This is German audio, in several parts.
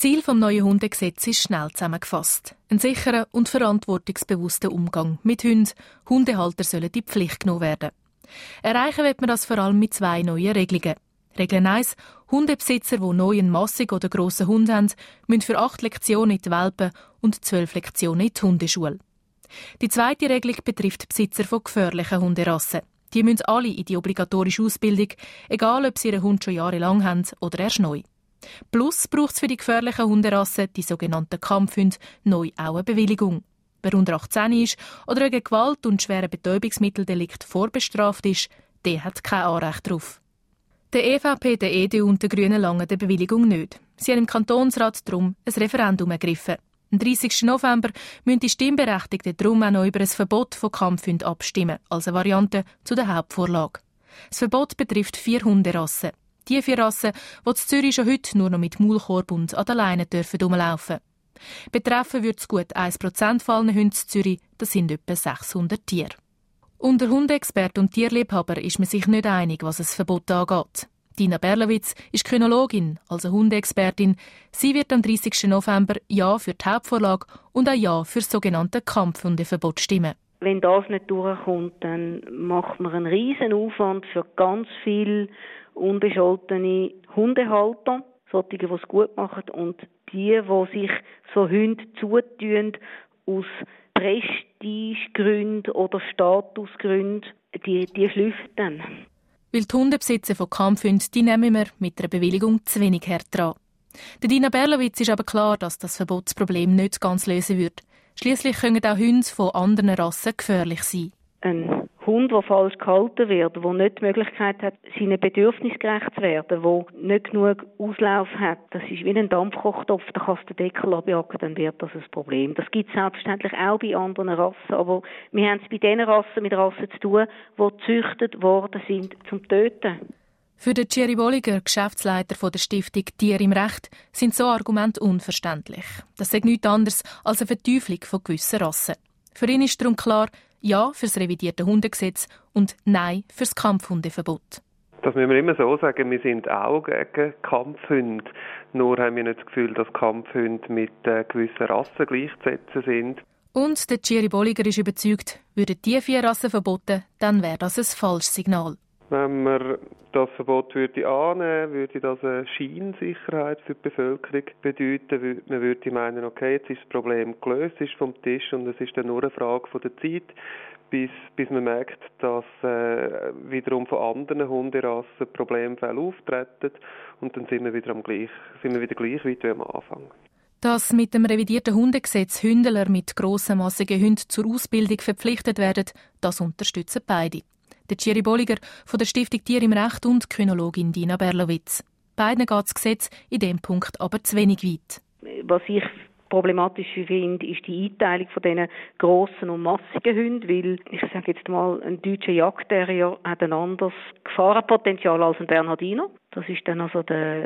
Ziel des neuen Hundegesetzes ist schnell zusammengefasst. Ein sicherer und verantwortungsbewusster Umgang mit Hunden. Hundehalter sollen in die Pflicht genommen werden. Erreichen wird man das vor allem mit 2 neuen Regelungen. Regel 1. Hundebesitzer, die neu einen massigen oder grossen Hund haben, müssen für 8 Lektionen in die Welpen und 12 Lektionen in die Hundeschule. Die zweite Regelung betrifft Besitzer von gefährlichen Hunderassen. Die müssen alle in die obligatorische Ausbildung, egal ob sie ihren Hund schon jahrelang haben oder erst neu. Plus braucht es für die gefährlichen Hunderassen, die sogenannten Kampfhunde, neu auch eine Bewilligung. Wer unter 18 ist oder wegen Gewalt und schweren Betäubungsmitteldelikt vorbestraft ist, der hat kein Anrecht darauf. Der EVP, der EDU und der Grünen langen die Bewilligung nicht. Sie haben im Kantonsrat darum ein Referendum ergriffen. Am 30. November müssen die Stimmberechtigten darum auch noch über ein Verbot von Kampfhunden abstimmen, als eine Variante zu der Hauptvorlage. Das Verbot betrifft 4 Hunderassen. Die 4 Rassen, die in Zürich schon heute nur noch mit Maulkorb und an der Leine rumlaufen dürfen. Betreffen würde es gut 1% von allen Hunden in Zürich, das sind etwa 600 Tiere. Unter Hundeexperten und Tierliebhaber ist man sich nicht einig, was das Verbot angeht. Dina Berlowitz ist Kynologin, also Hundeexpertin. Sie wird am 30. November Ja für die Hauptvorlage und auch Ja für das sogenannte Kampfhundeverbot stimmen. Wenn das nicht durchkommt, dann macht man einen riesen Aufwand für ganz viele unbescholtene Hundehalter, solche, die es gut machen, und die sich so Hunde zutun aus Prestigegründen oder Statusgründen, die schlüpfen dann. Weil die Hundebesitzer von Kampfhunden, die nehmen wir mit einer Bewilligung zu wenig hart dran. Der Dina Berlowitz ist aber klar, dass das Verbot das Problem nicht ganz lösen wird. Schliesslich können auch Hunde von anderen Rassen gefährlich sein. Ein Hund, der falsch gehalten wird, der nicht die Möglichkeit hat, seinen Bedürfnissen gerecht zu werden, der nicht genug Auslauf hat, das ist wie ein Dampfkochtopf, da kannst du den Deckel abjagen, dann wird das ein Problem. Das gibt es selbstverständlich auch bei anderen Rassen, aber wir haben es bei den Rassen mit Rassen zu tun, die gezüchtet worden sind zum Töten. Für den Thierry Bolliger, Geschäftsleiter der Stiftung Tier im Recht, sind so Argumente unverständlich. Das sei nichts anderes als eine Verteufelung von gewissen Rassen. Für ihn ist darum klar, Ja für das revidierte Hundegesetz und Nein für das Kampfhundeverbot. Das müssen wir immer so sagen, wir sind auch gegen Kampfhunde. Nur haben wir nicht das Gefühl, dass Kampfhunde mit gewissen Rassen gleichzusetzen sind. Und der Thierry Bolliger ist überzeugt, würden die 4 Rassen verboten, dann wäre das ein falsches Signal. Wenn man das Verbot annehmen würde das eine Scheinsicherheit für die Bevölkerung bedeuten. Man würde meinen, okay, jetzt ist das Problem gelöst, ist vom Tisch und es ist dann nur eine Frage von der Zeit, bis man merkt, dass wiederum von anderen Hunderassen Problemfälle auftreten und dann sind wir wieder gleich weit wie am Anfang. Dass mit dem revidierten Hundegesetz Hündler mit grossenmassigen Hunden zur Ausbildung verpflichtet werden, das unterstützen beide. Der Thierry Bolliger von der Stiftung Tier im Recht und Kynologin Dina Berlowitz. Beiden geht das Gesetz in diesem Punkt aber zu wenig weit. Was ich problematisch finde, ist die Einteilung von diesen grossen und massigen Hunden, weil, ich sage jetzt mal, ein deutscher Jagdterrier hat ein anderes Gefahrenpotenzial als ein Bernhardiner. Das ist dann also der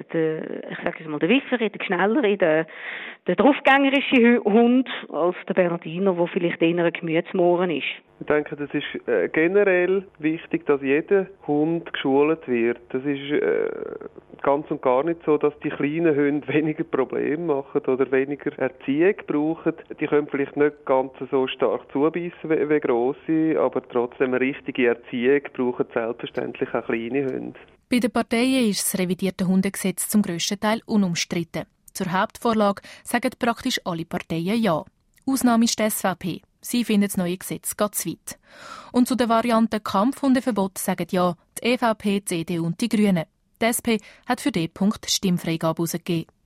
Wiffere, der Schnellere, der draufgängerische Hund als der Bernhardiner, der vielleicht eher ein Gemütsmohren ist. Ich denke, das ist generell wichtig, dass jeder Hund geschult wird. Das ist ganz und gar nicht so, dass die kleinen Hunde weniger Probleme machen oder weniger Erziehung brauchen. Die können vielleicht nicht ganz so stark zubeissen wie grosse, aber trotzdem eine richtige Erziehung brauchen selbstverständlich auch kleine Hunde. Bei den Parteien ist das revidierte Hundegesetz zum grössten Teil unumstritten. Zur Hauptvorlage sagen praktisch alle Parteien Ja. Ausnahme ist die SVP. Sie findet das neue Gesetz geht zu weit. Und zu der Variante Kampfhundeverbot sagen Ja die EVP, die CDU und die Grünen. Die SP hat für diesen Punkt Stimmfreigabe herausgegeben.